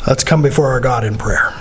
Let's come before our God in prayer.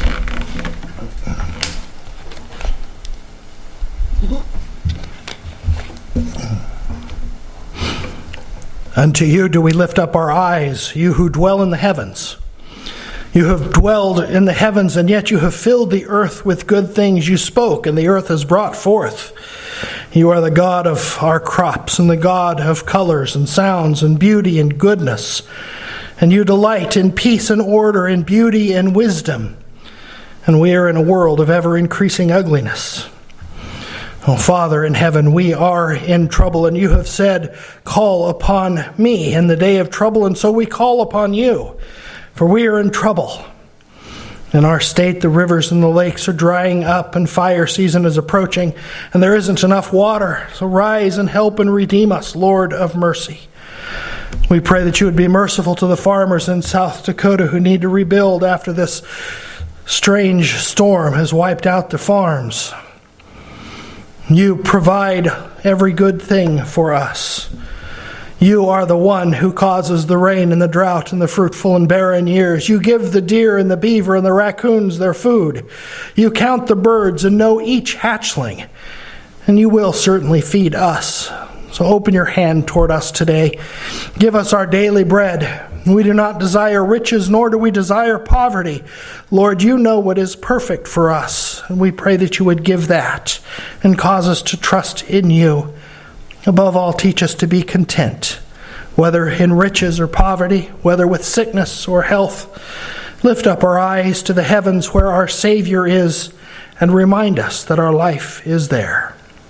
Unto you do we lift up our eyes, you who dwell in the heavens. You have dwelled in the heavens, and yet you have filled the earth with good things. You spoke, and the earth has brought forth. You are the God of our crops, and the God of colors and sounds and beauty and goodness. And you delight in peace and order, in beauty and wisdom. And we are in a world of ever-increasing ugliness. Oh, Father in heaven, we are in trouble, and you have said, call upon me in the day of trouble, and so we call upon you, for we are in trouble. In our state, the rivers and the lakes are drying up, and fire season is approaching, and there isn't enough water. So rise and help and redeem us, Lord of mercy. We pray that you would be merciful to the farmers in South Dakota who need to rebuild after this strange storm has wiped out the farms. You provide every good thing for us. You are the one who causes the rain and the drought and the fruitful and barren years. You give the deer and the beaver and the raccoons their food. You count the birds and know each hatchling. And you will certainly feed us. So open your hand toward us today. Give us our daily bread. We do not desire riches, nor do we desire poverty. Lord, you know what is perfect for us. And we pray that you would give that and cause us to trust in you. Above all, teach us to be content, whether in riches or poverty, whether with sickness or health. Lift up our eyes to the heavens where our Savior is, and remind us that our life is there.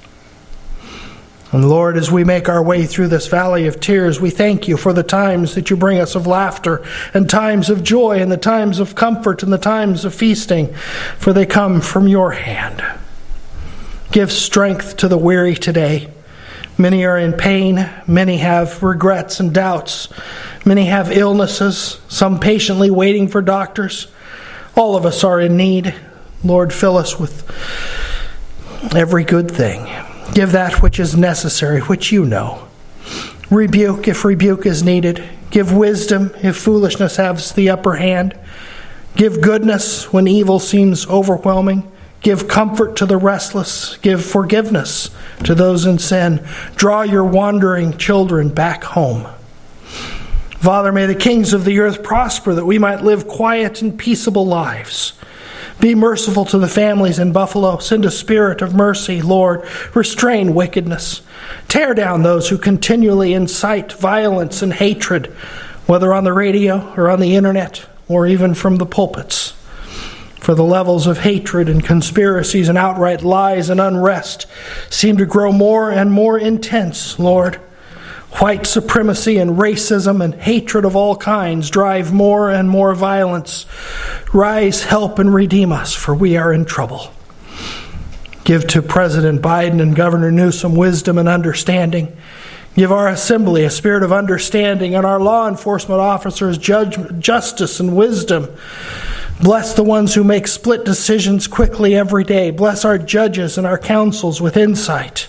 And Lord, as we make our way through this valley of tears, we thank you for the times that you bring us of laughter, and times of joy, and the times of comfort, and the times of feasting, for they come from your hand. Give strength to the weary today. Many are in pain, many have regrets and doubts, many have illnesses, some patiently waiting for doctors. All of us are in need. Lord, fill us with every good thing. Give that which is necessary, which you know. Rebuke if rebuke is needed. Give wisdom if foolishness has the upper hand. Give goodness when evil seems overwhelming. Give comfort to the restless. Give forgiveness to those in sin. Draw your wandering children back home. Father, may the kings of the earth prosper, that we might live quiet and peaceable lives. Be merciful to the families in Buffalo. Send a spirit of mercy, Lord. Restrain wickedness. Tear down those who continually incite violence and hatred, whether on the radio or on the internet or even from the pulpits. For the levels of hatred and conspiracies and outright lies and unrest seem to grow more and more intense, Lord. White supremacy and racism and hatred of all kinds drive more and more violence. Rise, help, and redeem us, for we are in trouble. Give to President Biden and Governor Newsom wisdom and understanding. Give our assembly a spirit of understanding, and our law enforcement officers justice and wisdom. Bless the ones who make split decisions quickly every day. Bless our judges and our councils with insight.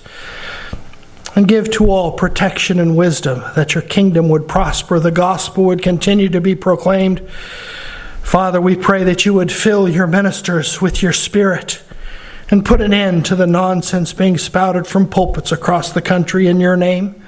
And give to all protection and wisdom, that your kingdom would prosper, the gospel would continue to be proclaimed. Father, we pray that you would fill your ministers with your spirit and put an end to the nonsense being spouted from pulpits across the country in your name.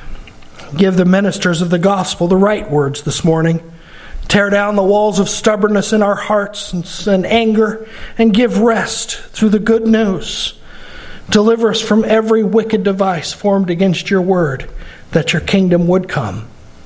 Give the ministers of the gospel the right words this morning. Tear down the walls of stubbornness in our hearts and anger, and give rest through the good news. Deliver us from every wicked device formed against your word, that your kingdom would come.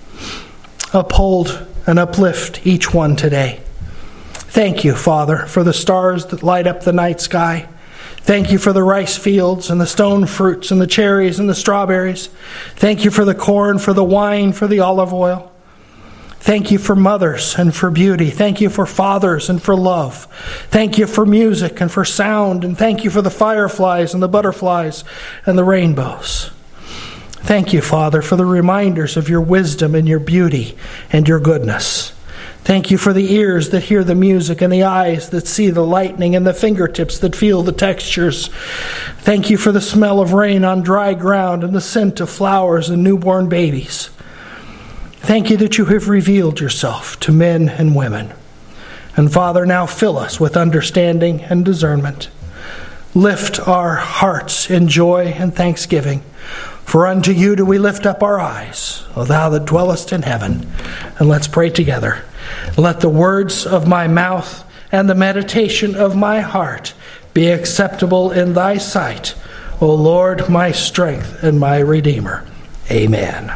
Uphold and uplift each one today. Thank you, Father, for the stars that light up the night sky. Thank you for the rice fields and the stone fruits and the cherries and the strawberries. Thank you for the corn, for the wine, for the olive oil. Thank you for mothers and for beauty. Thank you for fathers and for love. Thank you for music and for sound. And thank you for the fireflies and the butterflies and the rainbows. Thank you, Father, for the reminders of your wisdom and your beauty and your goodness. Thank you for the ears that hear the music and the eyes that see the lightning and the fingertips that feel the textures. Thank you for the smell of rain on dry ground and the scent of flowers and newborn babies. Thank you that you have revealed yourself to men and women. And Father, now fill us with understanding and discernment. Lift our hearts in joy and thanksgiving. For unto you do we lift up our eyes, O thou that dwellest in heaven. And let's pray together. Let the words of my mouth and the meditation of my heart be acceptable in thy sight, O Lord, my strength and my Redeemer. Amen.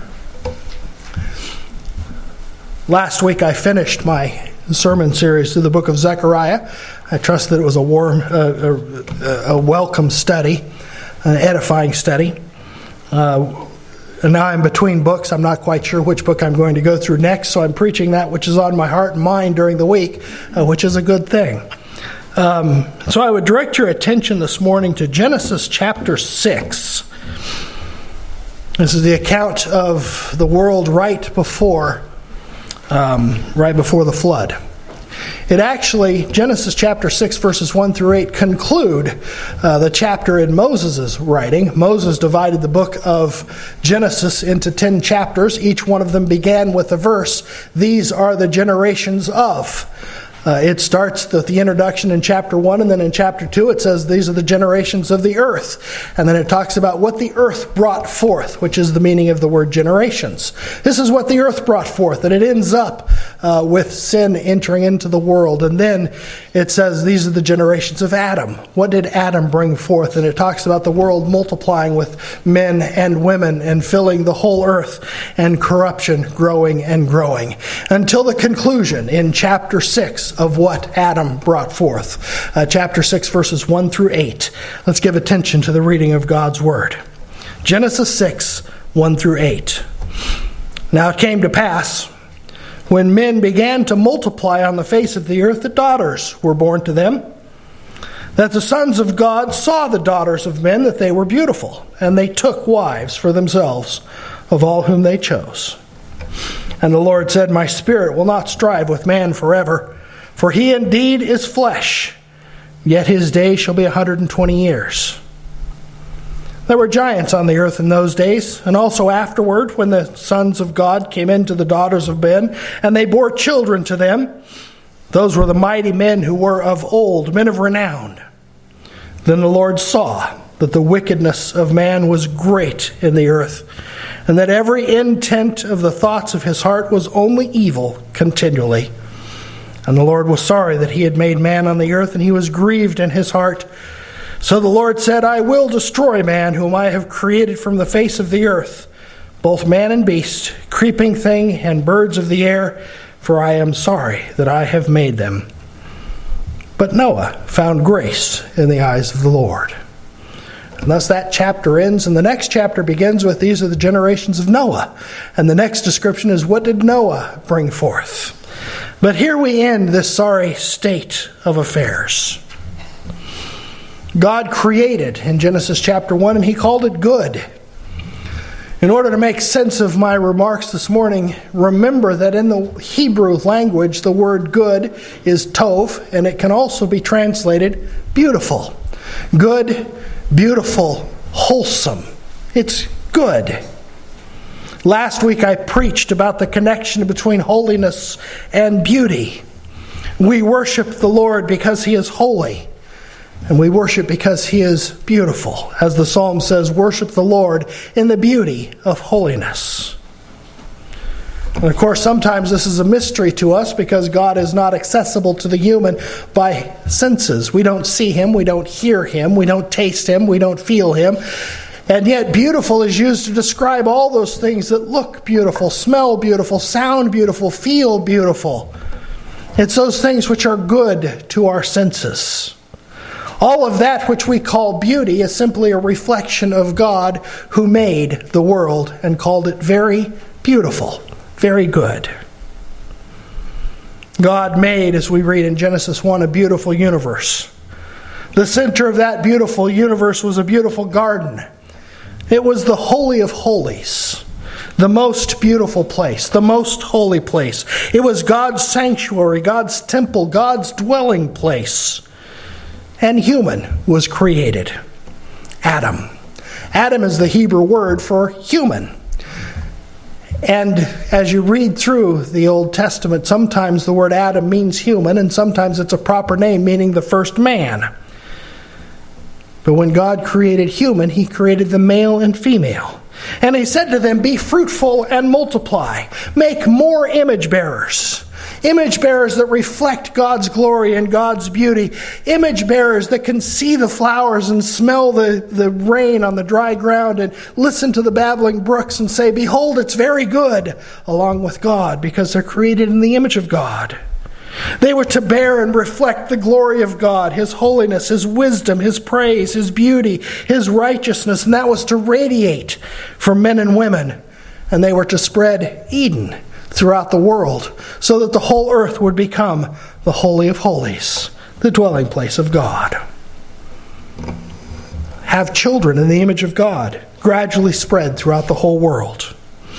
Last week I finished my sermon series through the book of Zechariah. I trust that it was a welcome study, an edifying study. And now I'm between books. I'm not quite sure which book I'm going to go through next, so I'm preaching that which is on my heart and mind during the week, which is a good thing. So I would direct your attention this morning to Genesis chapter 6. This is the account of the world right before the flood. It actually, Genesis chapter 6, verses 1 through 8, conclude the chapter in Moses' writing. Moses divided the book of Genesis into 10 chapters. Each one of them began with a verse, "These are the generations of." It starts with the introduction in chapter 1, and then in chapter 2 it says, "These are the generations of the earth." And then it talks about what the earth brought forth, which is the meaning of the word generations. This is what the earth brought forth, and it ends up with sin entering into the world. And then it says, "These are the generations of Adam." What did Adam bring forth? And it talks about the world multiplying with men and women and filling the whole earth, and corruption growing and growing, until the conclusion in chapter 6 of what Adam brought forth. Chapter 6, verses 1 through 8. Let's give attention to the reading of God's Word. Genesis 6, 1 through 8. "Now it came to pass, when men began to multiply on the face of the earth, that daughters were born to them, that the sons of God saw the daughters of men, that they were beautiful, and they took wives for themselves of all whom they chose. And the Lord said, My spirit will not strive with man forever, for he indeed is flesh, yet his days shall be 120 years. There were giants on the earth in those days, and also afterward, when the sons of God came into the daughters of men, and they bore children to them. Those were the mighty men who were of old, men of renown. Then the Lord saw that the wickedness of man was great in the earth, and that every intent of the thoughts of his heart was only evil continually. And the Lord was sorry that he had made man on the earth, and he was grieved in his heart. So the Lord said, I will destroy man, whom I have created from the face of the earth, both man and beast, creeping thing and birds of the air, for I am sorry that I have made them. But Noah found grace in the eyes of the Lord. And thus that chapter ends, and the next chapter begins with, these are the generations of Noah. And the next description is, what did Noah bring forth? But here we end this sorry state of affairs. God created in Genesis chapter 1, and he called it good. In order to make sense of my remarks this morning, remember that in the Hebrew language, the word good is tov, and it can also be translated beautiful. Good, beautiful, wholesome. It's good. Last week I preached about the connection between holiness and beauty. We worship the Lord because he is holy, and we worship because he is beautiful. As the psalm says, worship the Lord in the beauty of holiness. And of course, sometimes this is a mystery to us because God is not accessible to the human by senses. We don't see him, we don't hear him, we don't taste him, we don't feel him. And yet beautiful is used to describe all those things that look beautiful, smell beautiful, sound beautiful, feel beautiful. It's those things which are good to our senses. All of that which we call beauty is simply a reflection of God who made the world and called it very beautiful, very good. God made, as we read in Genesis 1, a beautiful universe. The center of that beautiful universe was a beautiful garden. It was the Holy of Holies, the most beautiful place, the most holy place. It was God's sanctuary, God's temple, God's dwelling place. And human was created. Adam. Adam is the Hebrew word for human. And as you read through the Old Testament, sometimes the word Adam means human, and sometimes it's a proper name meaning the first man. But when God created human, he created the male and female. And he said to them, "Be fruitful and multiply. Make more image bearers." Image bearers that reflect God's glory and God's beauty. Image bearers that can see the flowers and smell the rain on the dry ground and listen to the babbling brooks and say, "Behold, it's very good," along with God, because they're created in the image of God. They were to bear and reflect the glory of God, His holiness, His wisdom, His praise, His beauty, His righteousness, and that was to radiate from men and women. And they were to spread Eden throughout the world so that the whole earth would become the Holy of Holies, the dwelling place of God. Have children in the image of God, gradually spread throughout the whole world.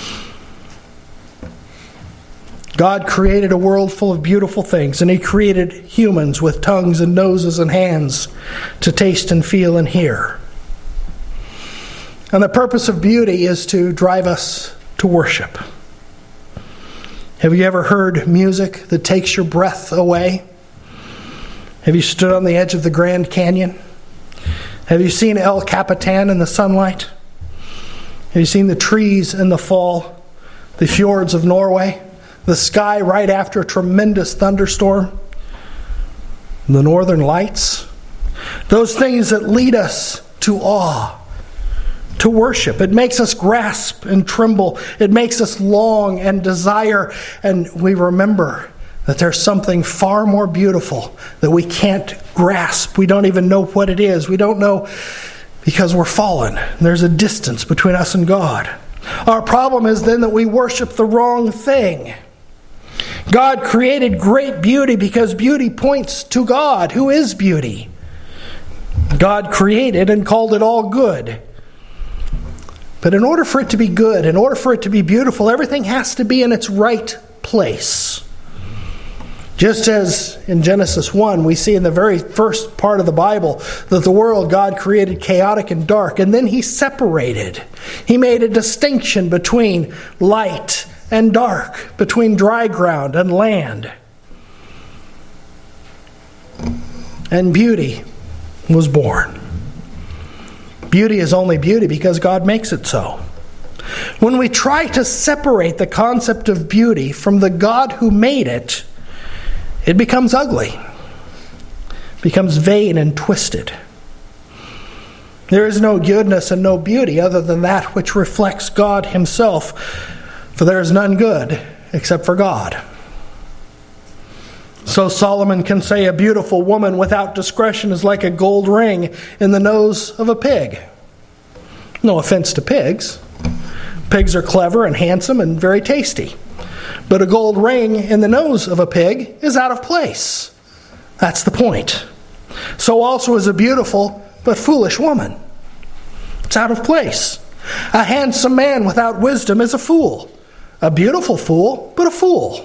God created a world full of beautiful things, and He created humans with tongues and noses and hands to taste and feel and hear. And the purpose of beauty is to drive us to worship. Have you ever heard music that takes your breath away? Have you stood on the edge of the Grand Canyon? Have you seen El Capitan in the sunlight? Have you seen the trees in the fall, the fjords of Norway, the sky right after a tremendous thunderstorm, the northern lights? Those things that lead us to awe, to worship. It makes us grasp and tremble. It makes us long and desire. And we remember that there's something far more beautiful that we can't grasp. We don't even know what it is. We don't know because we're fallen. There's a distance between us and God. Our problem is then that we worship the wrong thing. God created great beauty because beauty points to God, who is beauty. God created and called it all good. But in order for it to be good, in order for it to be beautiful, everything has to be in its right place. Just as in Genesis 1, we see in the very first part of the Bible that the world God created chaotic and dark, and then He separated. He made a distinction between light and dark, between dry ground and land. And beauty was born. Beauty is only beauty because God makes it so. When we try to separate the concept of beauty from the God who made it, it becomes ugly, becomes vain and twisted. There is no goodness and no beauty other than that which reflects God Himself, for there is none good except for God. So Solomon can say a beautiful woman without discretion is like a gold ring in the nose of a pig. No offense to pigs. Pigs are clever and handsome and very tasty. But a gold ring in the nose of a pig is out of place. That's the point. So also is a beautiful but foolish woman. It's out of place. A handsome man without wisdom is a fool. A beautiful fool, but a fool.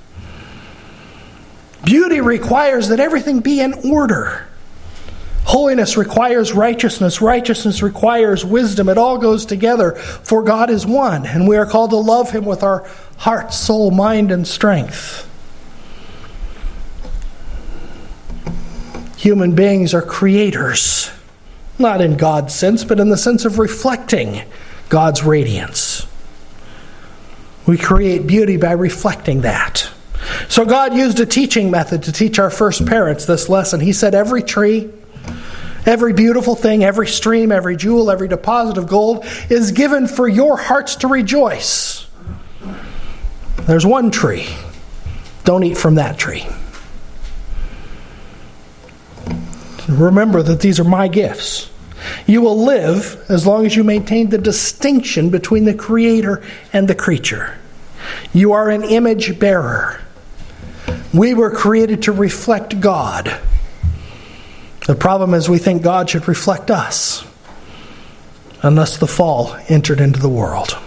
Beauty requires that everything be in order. Holiness requires righteousness. Righteousness requires wisdom. It all goes together, for God is one, and we are called to love Him with our heart, soul, mind, and strength. Human beings are creators, not in God's sense, but in the sense of reflecting God's radiance. We create beauty by reflecting that. So God used a teaching method to teach our first parents this lesson. He said every tree, every beautiful thing, every stream, every jewel, every deposit of gold is given for your hearts to rejoice. There's one tree. Don't eat from that tree. Remember that these are my gifts. You will live as long as you maintain the distinction between the Creator and the creature. You are an image bearer. We were created to reflect God. The problem is we think God should reflect us, unless the fall entered into the world.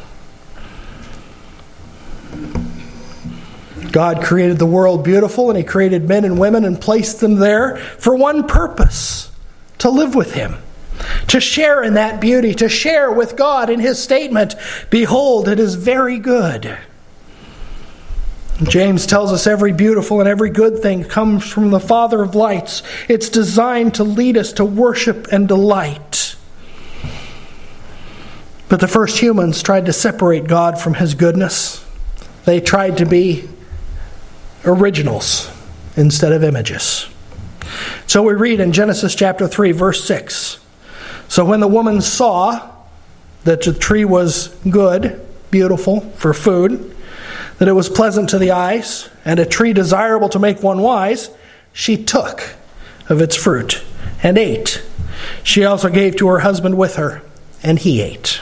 God created the world beautiful, and He created men and women and placed them there for one purpose: to live with Him, to share in that beauty, to share with God in his statement, "Behold, it is very good." James tells us every beautiful and every good thing comes from the Father of lights. It's designed to lead us to worship and delight. But the first humans tried to separate God from his goodness. They tried to be originals instead of images. So we read in Genesis chapter 3, verse 6. So when the woman saw that the tree was good, beautiful for food, that it was pleasant to the eyes, and a tree desirable to make one wise, she took of its fruit and ate. She also gave to her husband with her, and he ate.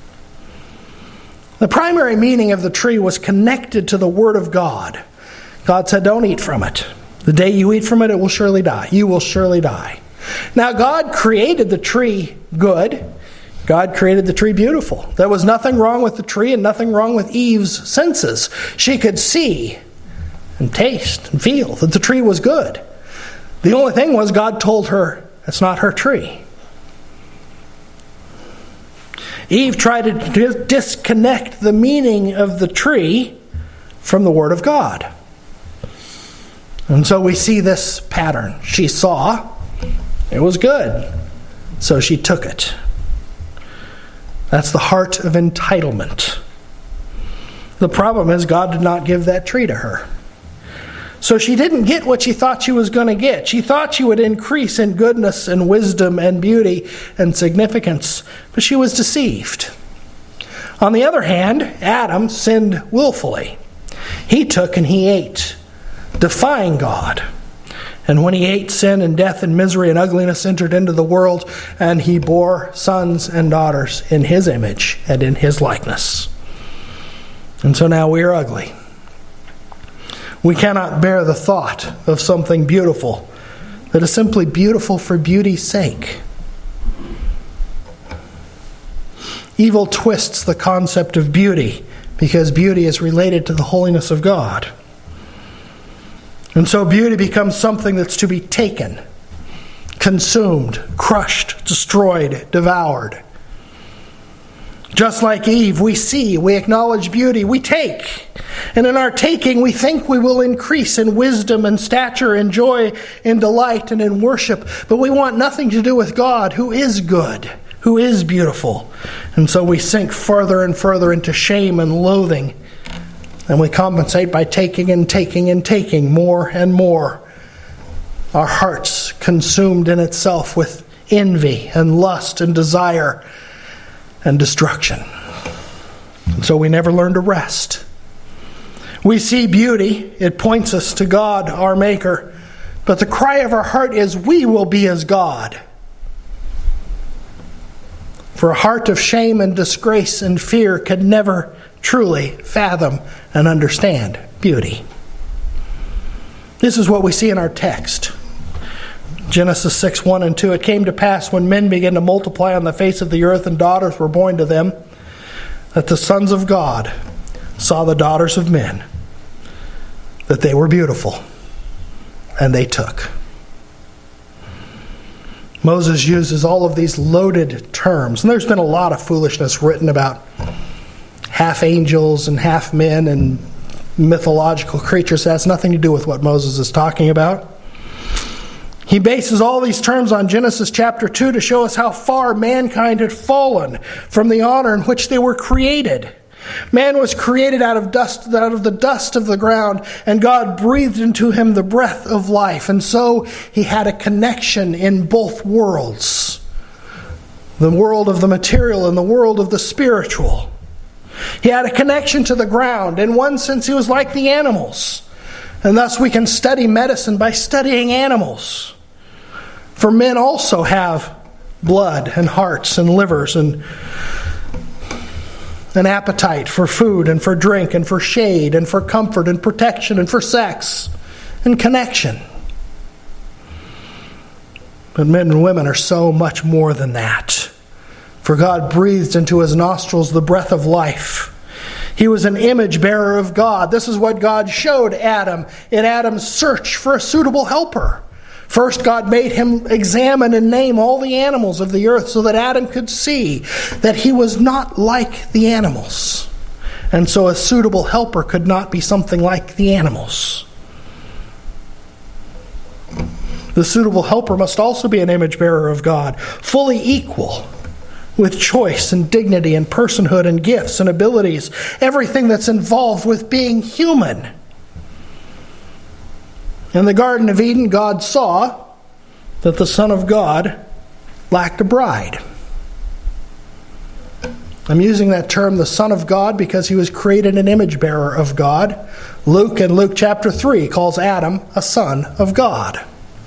The primary meaning of the tree was connected to the Word of God. God said, "Don't eat from it. The day you eat from it, it will surely die. You will surely die." Now, God created the tree good. God created the tree beautiful. There was nothing wrong with the tree and nothing wrong with Eve's senses. She could see and taste and feel that the tree was good. The only thing was God told her it's not her tree. Eve tried to disconnect the meaning of the tree from the Word of God. And so we see this pattern. She saw it was good, so she took it. That's the heart of entitlement. The problem is God did not give that tree to her. So she didn't get what she thought she was going to get. She thought she would increase in goodness and wisdom and beauty and significance, but she was deceived. On the other hand, Adam sinned willfully. He took and he ate, defying God. And when he ate, sin and death and misery and ugliness entered into the world, and he bore sons and daughters in his image and in his likeness. And so now we are ugly. We cannot bear the thought of something beautiful that is simply beautiful for beauty's sake. Evil twists the concept of beauty because beauty is related to the holiness of God. And so beauty becomes something that's to be taken, consumed, crushed, destroyed, devoured. Just like Eve, we see, we acknowledge beauty, we take. And in our taking, we think we will increase in wisdom and stature and joy and delight and in worship. But we want nothing to do with God, who is good, who is beautiful. And so we sink further and further into shame and loathing. And we compensate by taking and taking and taking more and more. Our hearts consumed in itself with envy and lust and desire and destruction. And so we never learn to rest. We see beauty. It points us to God, our Maker. But the cry of our heart is, we will be as God. For a heart of shame and disgrace and fear could never truly fathom and understand beauty. This is what we see in our text. Genesis 6, 1 and 2. It came to pass when men began to multiply on the face of the earth and daughters were born to them, that the sons of God saw the daughters of men, that they were beautiful, and they took. Moses uses all of these loaded terms, and there's been a lot of foolishness written about half angels and half men and mythological creatures. That has nothing to do with what Moses is talking about. He bases all these terms on Genesis chapter 2 to show us how far mankind had fallen from the honor in which they were created. Man was created out of the dust of the ground, and God breathed into him the breath of life. And so he had a connection in both worlds, the world of the material and the world of the spiritual. He had a connection to the ground. In one sense, he was like the animals. And thus we can study medicine by studying animals. For men also have blood and hearts and livers and an appetite for food and for drink and for shade and for comfort and protection and for sex and connection. But men and women are so much more than that. For God breathed into his nostrils the breath of life. He was an image bearer of God. This is what God showed Adam in Adam's search for a suitable helper. First, God made him examine and name all the animals of the earth so that Adam could see that he was not like the animals. And so a suitable helper could not be something like the animals. The suitable helper must also be an image bearer of God, fully equal, with choice and dignity and personhood and gifts and abilities, everything that's involved with being human. In the Garden of Eden, God saw that the Son of God lacked a bride. I'm using that term, the Son of God, because he was created an image bearer of God. Luke, in Luke chapter 3, calls Adam a son of God.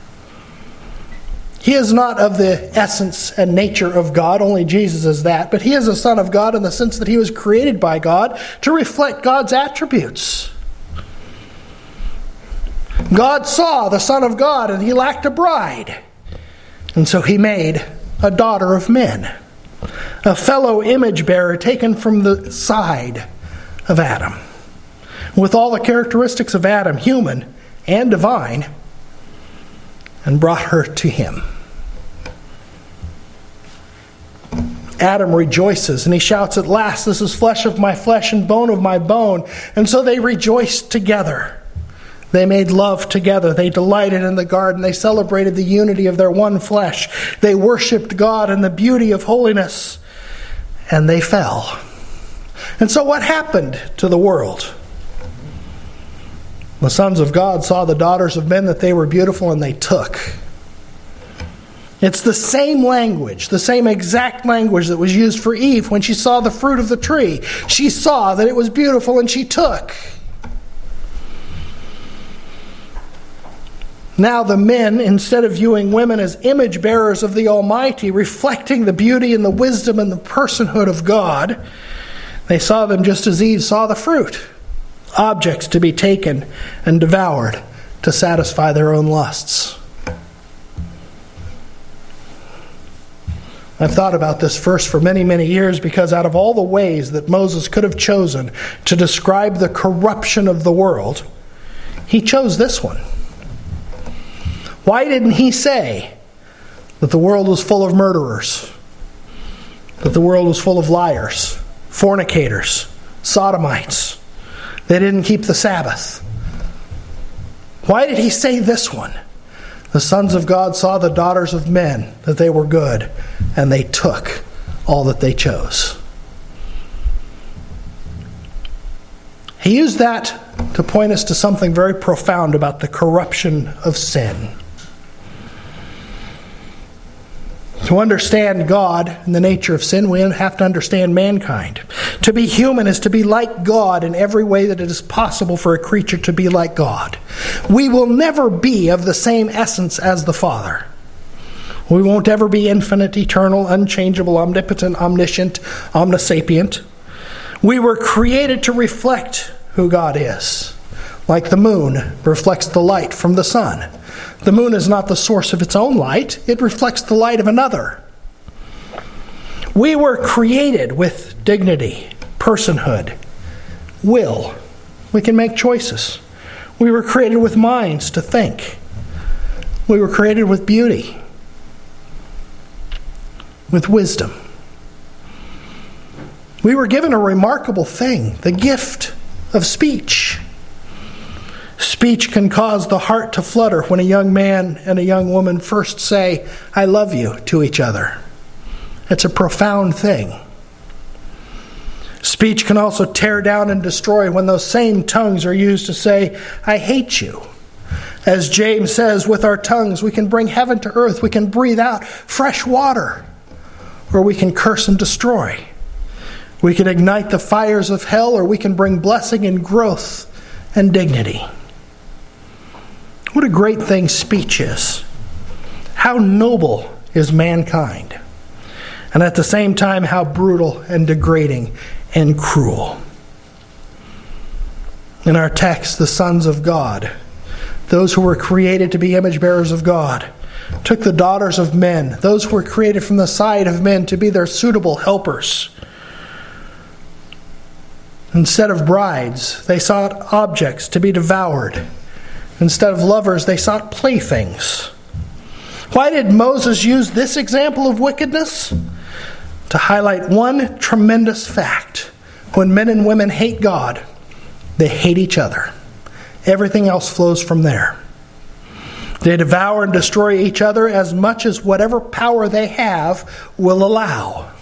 He is not of the essence and nature of God, only Jesus is that, but he is a son of God in the sense that he was created by God to reflect God's attributes. God saw the Son of God and he lacked a bride. And so he made a daughter of men, a fellow image bearer taken from the side of Adam, with all the characteristics of Adam, human and divine, and brought her to him. Adam rejoices and he shouts, "At last, this is flesh of my flesh and bone of my bone." And so they rejoiced together. They made love together. They delighted in the garden. They celebrated the unity of their one flesh. They worshiped God in the beauty of holiness. And they fell. And so what happened to the world? The sons of God saw the daughters of men that they were beautiful, and they took. It's the same language, the same exact language that was used for Eve when she saw the fruit of the tree. She saw that it was beautiful and she took. Now the men, instead of viewing women as image bearers of the Almighty, reflecting the beauty and the wisdom and the personhood of God, they saw them just as Eve saw the fruit, objects to be taken and devoured to satisfy their own lusts. I've thought about this verse for many, many years because out of all the ways that Moses could have chosen to describe the corruption of the world, he chose this one. Why didn't he say that the world was full of murderers, that the world was full of liars, fornicators, sodomites? They didn't keep the Sabbath. Why did he say this one? The sons of God saw the daughters of men, that they were good, and they took all that they chose. He used that to point us to something very profound about the corruption of sin. To understand God and the nature of sin, we have to understand mankind. To be human is to be like God in every way that it is possible for a creature to be like God. We will never be of the same essence as the Father. We won't ever be infinite, eternal, unchangeable, omnipotent, omniscient, omnisapient. We were created to reflect who God is. Like the moon reflects the light from the sun. The moon is not the source of its own light. It reflects the light of another. We were created with dignity, personhood, will. We can make choices. We were created with minds to think. We were created with beauty, with wisdom. We were given a remarkable thing, the gift of speech. Speech can cause the heart to flutter when a young man and a young woman first say, "I love you," to each other. It's a profound thing. Speech can also tear down and destroy when those same tongues are used to say, "I hate you." As James says, with our tongues we can bring heaven to earth, we can breathe out fresh water, or we can curse and destroy. We can ignite the fires of hell, or we can bring blessing and growth and dignity. What a great thing speech is. How noble is mankind. And at the same time, how brutal and degrading and cruel. In our text, the sons of God, those who were created to be image bearers of God, took the daughters of men, those who were created from the side of men, to be their suitable helpers. Instead of brides, they sought objects to be devoured. Instead of lovers, they sought playthings. Why did Moses use this example of wickedness? To highlight one tremendous fact. When men and women hate God, they hate each other. Everything else flows from there. They devour and destroy each other as much as whatever power they have will allow.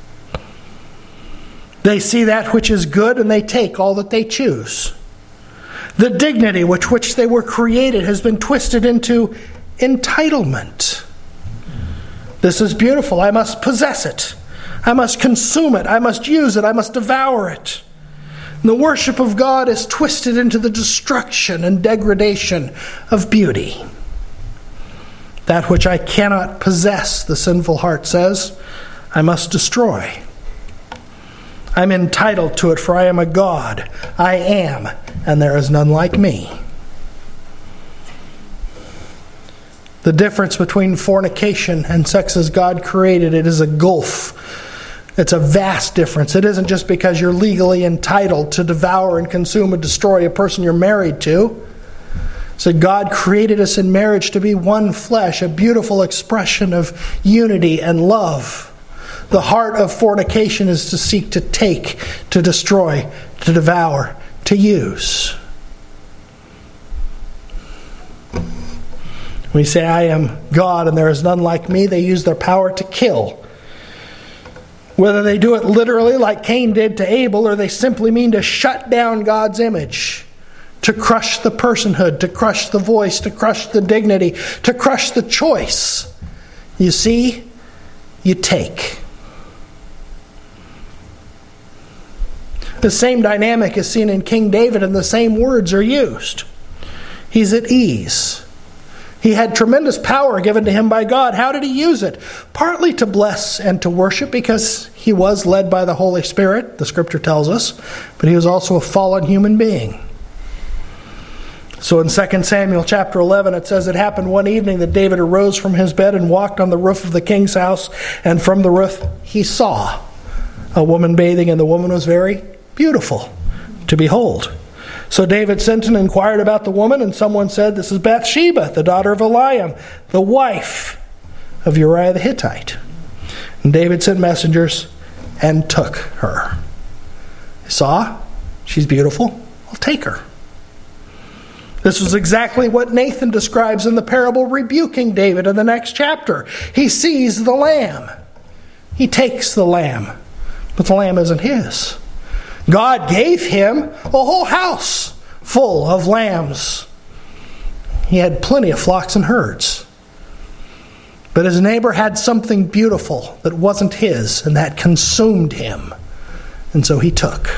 They see that which is good and they take all that they choose. The dignity with which they were created has been twisted into entitlement. This is beautiful. I must possess it. I must consume it. I must use it. I must devour it. And the worship of God is twisted into the destruction and degradation of beauty. That which I cannot possess, the sinful heart says, I must destroy. I'm entitled to it, for I am a God. I am, and there is none like me. The difference between fornication and sex as God created it is a gulf. It's a vast difference. It isn't just because you're legally entitled to devour and consume and destroy a person you're married to. So God created us in marriage to be one flesh, a beautiful expression of unity and love. The heart of fornication is to seek to take, to destroy, to devour, to use. When you say, I am God and there is none like me, they use their power to kill. Whether they do it literally like Cain did to Abel, or they simply mean to shut down God's image, to crush the personhood, to crush the voice, to crush the dignity, to crush the choice. You see, you take. The same dynamic is seen in King David, and the same words are used. He's at ease. He had tremendous power given to him by God. How did he use it? Partly to bless and to worship, because he was led by the Holy Spirit, the Scripture tells us, but he was also a fallen human being. So in 2 Samuel chapter 11, it says, it happened one evening that David arose from his bed and walked on the roof of the king's house, and from the roof he saw a woman bathing, and the woman was very beautiful to behold. So David sent and inquired about the woman, and someone said, this is Bathsheba, the daughter of Eliam, the wife of Uriah the Hittite. And David sent messengers and took her. You saw? She's beautiful. I'll take her. This was exactly what Nathan describes in the parable rebuking David in the next chapter. He sees the lamb. He takes the lamb, but the lamb isn't his. God gave him a whole house full of lambs. He had plenty of flocks and herds. But his neighbor had something beautiful that wasn't his, and that consumed him. And so he took.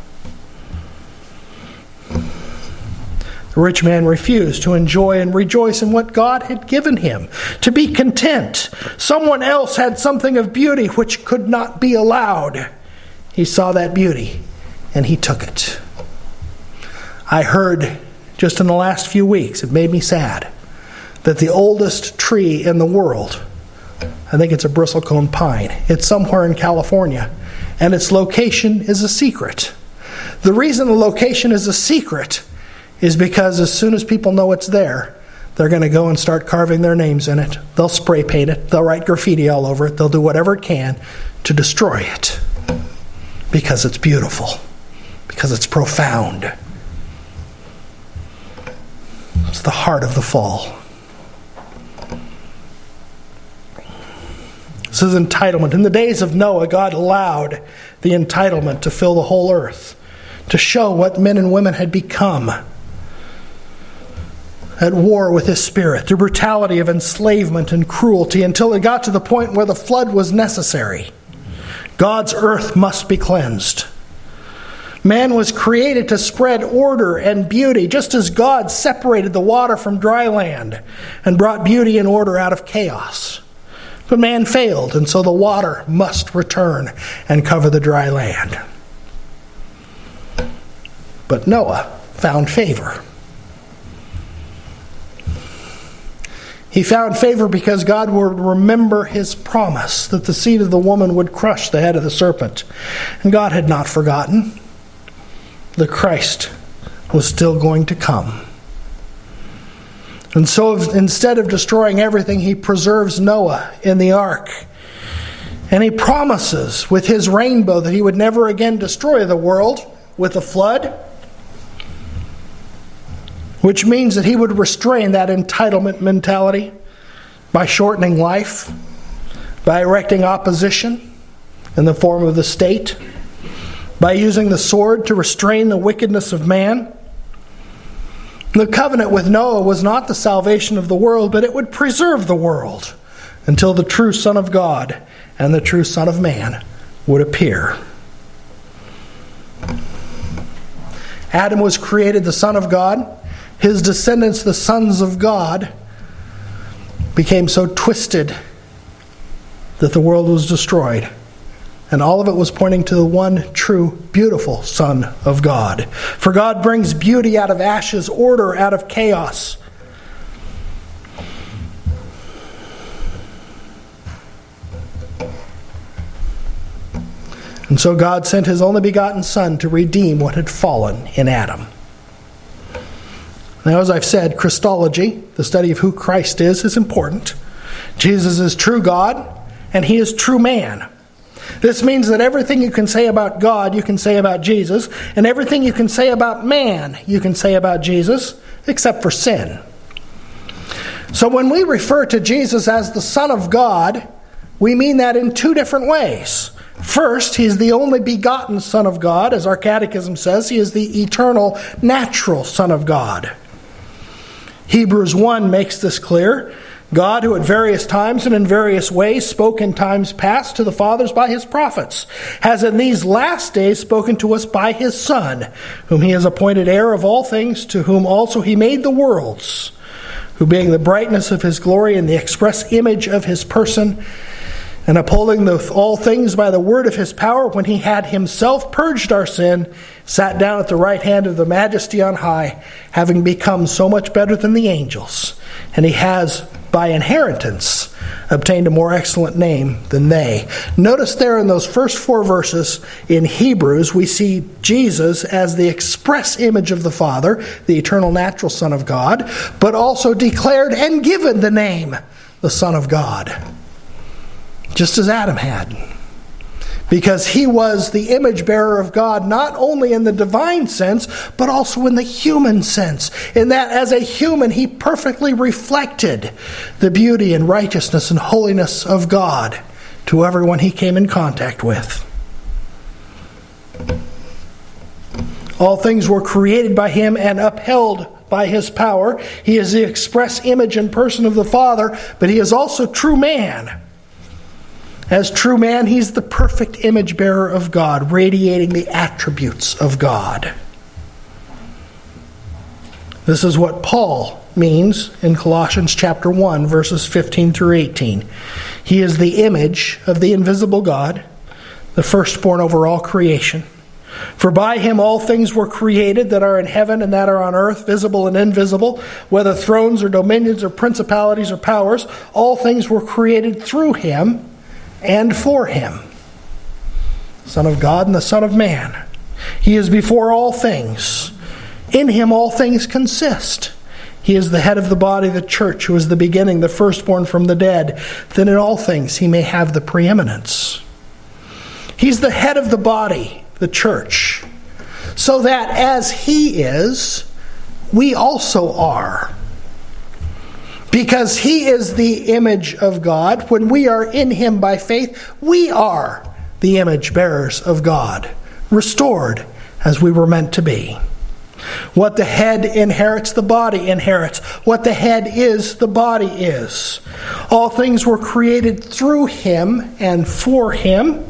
The rich man refused to enjoy and rejoice in what God had given him, to be content. Someone else had something of beauty which could not be allowed. He saw that beauty, and he took it. I heard just in the last few weeks, it made me sad, that the oldest tree in the world, I think it's a bristlecone pine, it's somewhere in California, and its location is a secret. The reason the location is a secret is because as soon as people know it's there, they're going to go and start carving their names in it. They'll spray paint it. They'll write graffiti all over it. They'll do whatever it can to destroy it. Because it's beautiful. Because it's profound. It's the heart of the fall. This is entitlement. In the days of Noah, God allowed the entitlement to fill the whole earth, to show what men and women had become at war with his spirit, the brutality of enslavement and cruelty, until it got to the point where the flood was necessary. God's earth must be cleansed. Man was created to spread order and beauty, just as God separated the water from dry land and brought beauty and order out of chaos. But man failed, and so the water must return and cover the dry land. But Noah found favor. He found favor because God would remember his promise that the seed of the woman would crush the head of the serpent. And God had not forgotten. The Christ was still going to come. And so instead of destroying everything, he preserves Noah in the ark. And he promises with his rainbow that he would never again destroy the world with a flood, which means that he would restrain that entitlement mentality by shortening life, by erecting opposition in the form of the state, by using the sword to restrain the wickedness of man. The covenant with Noah was not the salvation of the world, but it would preserve the world until the true Son of God and the true Son of Man would appear. Adam was created the Son of God. His descendants, the sons of God, became so twisted that the world was destroyed. And all of it was pointing to the one true, beautiful Son of God. For God brings beauty out of ashes, order out of chaos. And so God sent his only begotten Son to redeem what had fallen in Adam. Now, as I've said, Christology, the study of who Christ is important. Jesus is true God, and he is true man. This means that everything you can say about God, you can say about Jesus, and everything you can say about man, you can say about Jesus, except for sin. So when we refer to Jesus as the Son of God, we mean that in two different ways. First, he is the only begotten Son of God. As our catechism says, he is the eternal, natural Son of God. Hebrews 1 makes this clear. God, who at various times and in various ways spoke in times past to the fathers by his prophets, has in these last days spoken to us by his Son, whom he has appointed heir of all things, to whom also he made the worlds, who being the brightness of his glory and the express image of his person, and upholding all things by the word of his power, when he had himself purged our sin, sat down at the right hand of the Majesty on high, having become so much better than the angels. And he has, by inheritance, obtained a more excellent name than they. Notice there in those first 4 verses in Hebrews, we see Jesus as the express image of the Father, the eternal natural Son of God, but also declared and given the name, the Son of God. Just as Adam had. Because he was the image bearer of God, not only in the divine sense, but also in the human sense. In that as a human, he perfectly reflected the beauty and righteousness and holiness of God to everyone he came in contact with. All things were created by him and upheld by his power. He is the express image and person of the Father, but he is also true man. As true man, he's the perfect image bearer of God, radiating the attributes of God. This is what Paul means in Colossians chapter 1, verses 15 through 18. He is the image of the invisible God, the firstborn over all creation. For by him all things were created that are in heaven and that are on earth, visible and invisible, whether thrones or dominions or principalities or powers, all things were created through him and for him. Son of God and the Son of Man. He is before all things. In him all things consist. He is the head of the body, the church, who is the beginning, the firstborn from the dead, that in all things he may have the preeminence. He's the head of the body, the church, so that as he is, we also are. Because he is the image of God, when we are in him by faith, we are the image bearers of God, restored as we were meant to be. What the head inherits, the body inherits. What the head is, the body is. All things were created through him and for him.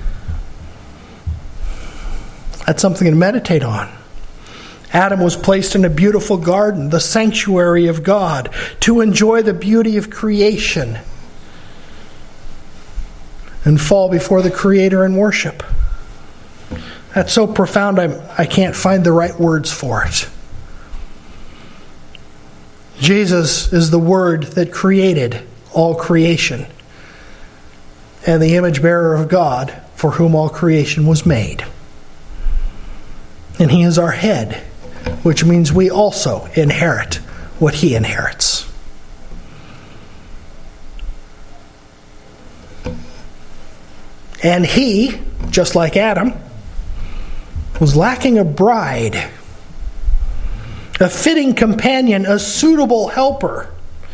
That's something to meditate on. Adam was placed in a beautiful garden, the sanctuary of God, to enjoy the beauty of creation and fall before the Creator in worship. That's so profound, I can't find the right words for it. Jesus is the Word that created all creation, and the image bearer of God for whom all creation was made. And he is our head, which means we also inherit what he inherits. And he, just like Adam, was lacking a bride, a fitting companion, a suitable helper.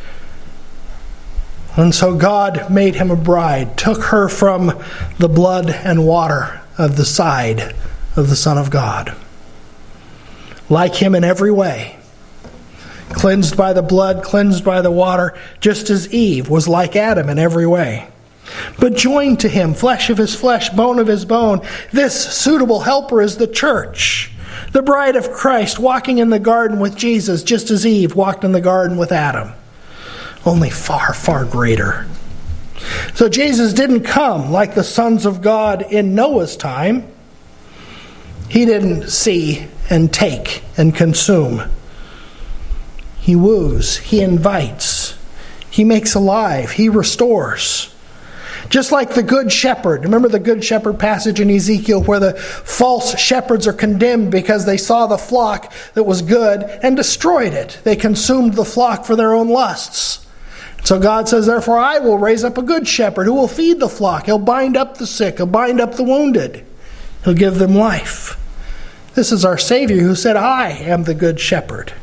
And so God made him a bride, took her from the blood and water of the side of the Son of God. Like him in every way, cleansed by the blood, cleansed by the water, just as Eve was like Adam in every way. But joined to him, flesh of his flesh, bone of his bone, this suitable helper is the church, the bride of Christ, walking in the garden with Jesus, just as Eve walked in the garden with Adam. Only far, far greater. So Jesus didn't come like the sons of God in Noah's time. He didn't see and take and consume. He woos, he invites, he makes alive, he restores. Just like the good shepherd. Remember the good shepherd passage in Ezekiel where the false shepherds are condemned because they saw the flock that was good and destroyed it. They consumed the flock for their own lusts. So God says, therefore I will raise up a good shepherd who will feed the flock. He'll bind up the sick. He'll bind up the wounded. He'll give them life. This is our Savior who said, I am the good shepherd.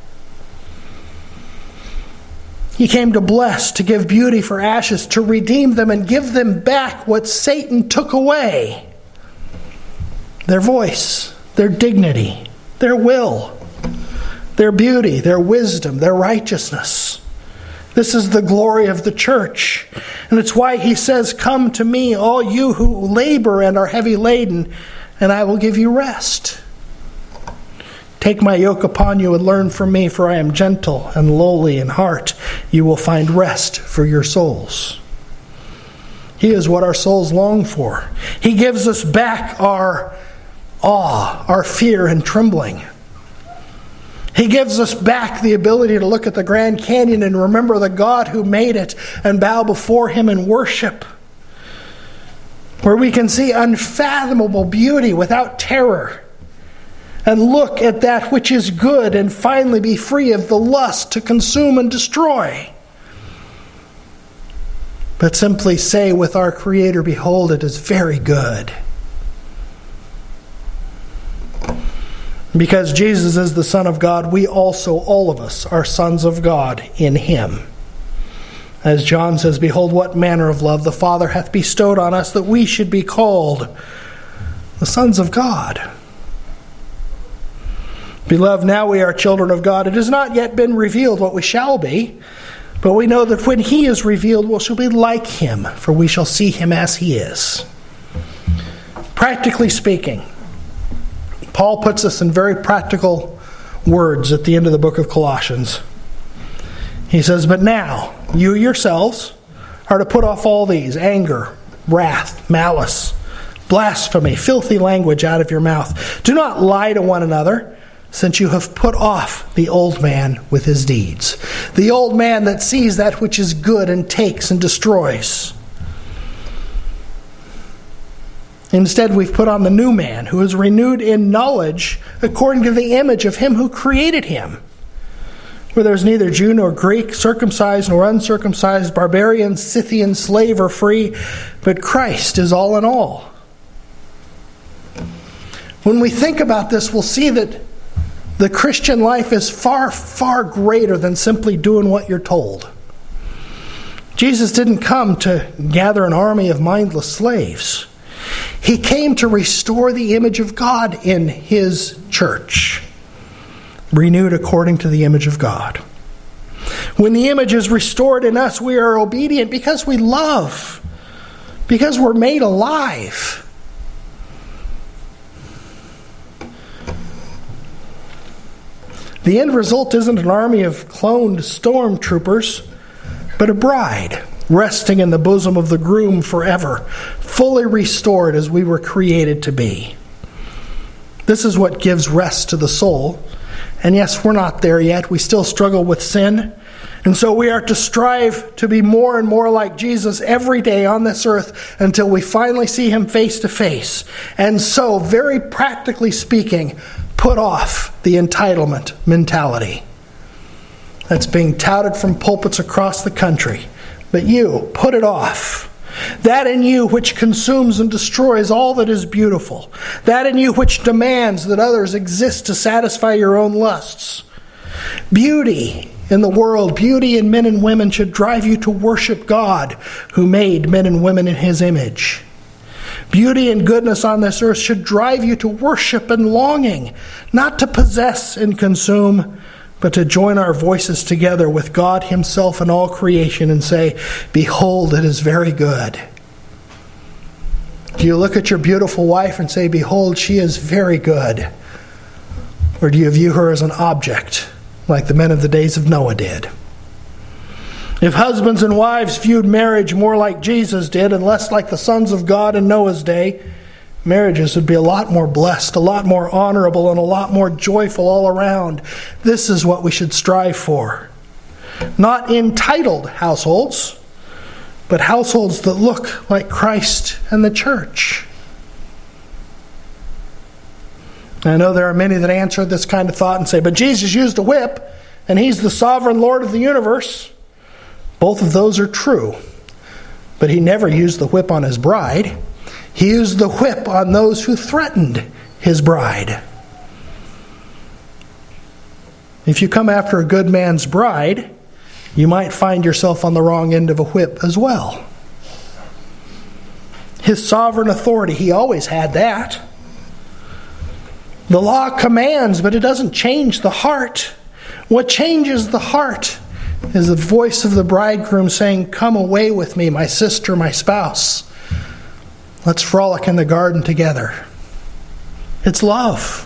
He came to bless, to give beauty for ashes, to redeem them and give them back what Satan took away. Their voice, their dignity, their will, their beauty, their wisdom, their righteousness. This is the glory of the church. And it's why he says, come to me, all you who labor and are heavy laden, and I will give you rest. Take my yoke upon you and learn from me, for I am gentle and lowly in heart. You will find rest for your souls. He is what our souls long for. He gives us back our awe, our fear and trembling. He gives us back the ability to look at the Grand Canyon and remember the God who made it and bow before him in worship, where we can see unfathomable beauty without terror, and look at that which is good and finally be free of the lust to consume and destroy. But simply say with our Creator, behold, it is very good. Because Jesus is the Son of God, we also, all of us, are sons of God in him. As John says, behold, what manner of love the Father hath bestowed on us, that we should be called the sons of God. Beloved, now we are children of God. It has not yet been revealed what we shall be, but we know that when he is revealed, we shall be like him, for we shall see him as he is. Practically speaking, Paul puts us in very practical words at the end of the book of Colossians. He says, but now, you yourselves are to put off all these: anger, wrath, malice, blasphemy, filthy language out of your mouth. Do not lie to one another, since you have put off the old man with his deeds. The old man that sees that which is good and takes and destroys. Instead, we've put on the new man, who is renewed in knowledge according to the image of him who created him. Where there's neither Jew nor Greek, circumcised nor uncircumcised, barbarian, Scythian, slave or free, but Christ is all in all. When we think about this, we'll see that the Christian life is far, far greater than simply doing what you're told. Jesus didn't come to gather an army of mindless slaves. He came to restore the image of God in his church, renewed according to the image of God. When the image is restored in us, we are obedient because we love, because we're made alive. The end result isn't an army of cloned stormtroopers, but a bride resting in the bosom of the groom forever, fully restored as we were created to be. This is what gives rest to the soul. And yes, we're not there yet. We still struggle with sin. And so we are to strive to be more and more like Jesus every day on this earth until we finally see him face to face. And so, very practically speaking, put off the entitlement mentality that's being touted from pulpits across the country. But you, put it off. That in you which consumes and destroys all that is beautiful. That in you which demands that others exist to satisfy your own lusts. Beauty in the world, beauty in men and women should drive you to worship God who made men and women in His image. Beauty and goodness on this earth should drive you to worship and longing, not to possess and consume, but to join our voices together with God Himself and all creation and say, "Behold, it is very good." Do you look at your beautiful wife and say, "Behold, she is very good"? Or do you view her as an object, like the men of the days of Noah did? If husbands and wives viewed marriage more like Jesus did and less like the sons of God in Noah's day, marriages would be a lot more blessed, a lot more honorable, and a lot more joyful all around. This is what we should strive for. Not entitled households, but households that look like Christ and the church. I know there are many that answer this kind of thought and say, "But Jesus used a whip, and He's the sovereign Lord of the universe." Both of those are true. But He never used the whip on His bride. He used the whip on those who threatened His bride. If you come after a good man's bride, you might find yourself on the wrong end of a whip as well. His sovereign authority, He always had that. The law commands, but it doesn't change the heart. What changes the heart is the voice of the bridegroom saying, "Come away with me, my sister, my spouse. Let's frolic in the garden together." It's love.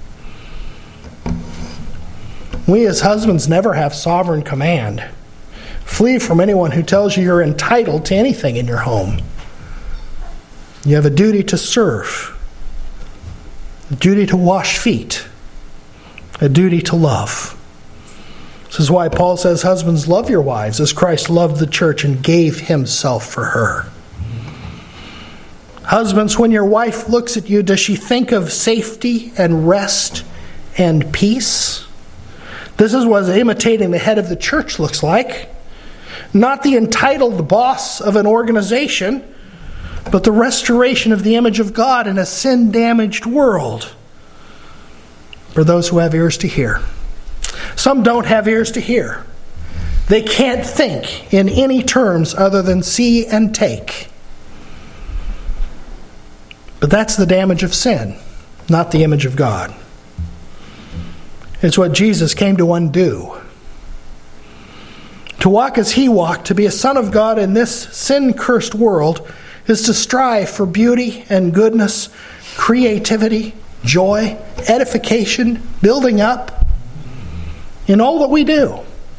We as husbands never have sovereign command. Flee from anyone who tells you you're entitled to anything in your home. You have a duty to serve, a duty to wash feet, a duty to love. This is why Paul says, "Husbands, love your wives as Christ loved the church and gave Himself for her." Husbands, when your wife looks at you, does she think of safety and rest and peace? This is what imitating the head of the church looks like. Not the entitled boss of an organization, but the restoration of the image of God in a sin-damaged world. For those who have ears to hear. Some don't have ears to hear. They can't think in any terms other than see and take. But that's the damage of sin, not the image of God. It's what Jesus came to undo. To walk as He walked, to be a son of God in this sin-cursed world, is to strive for beauty and goodness, creativity, joy, edification, building up, in all that we do.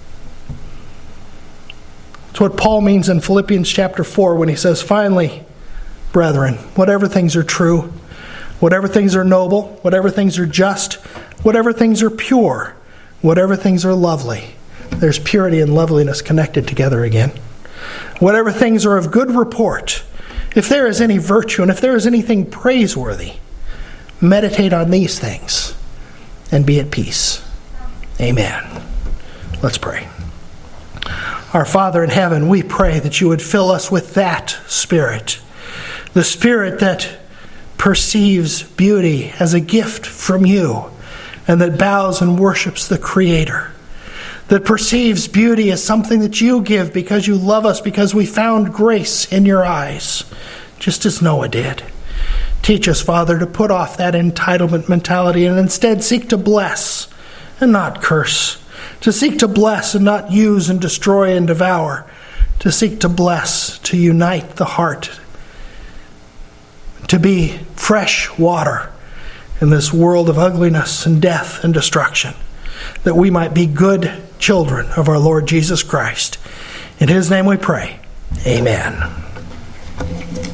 It's what Paul means in Philippians chapter 4 when he says, "Finally, brethren, whatever things are true, whatever things are noble, whatever things are just, whatever things are pure, whatever things are lovely." There's purity and loveliness connected together again. "Whatever things are of good report, if there is any virtue and if there is anything praiseworthy, meditate on these things and be at peace." Amen. Let's pray. Our Father in heaven, we pray that You would fill us with that Spirit, the Spirit that perceives beauty as a gift from You and that bows and worships the Creator, that perceives beauty as something that You give because You love us, because we found grace in Your eyes, just as Noah did. Teach us, Father, to put off that entitlement mentality and instead seek to bless and not curse, to seek to bless and not use and destroy and devour, to seek to bless, to unite the heart, to be fresh water in this world of ugliness and death and destruction, that we might be good children of our Lord Jesus Christ. In His name we pray. Amen.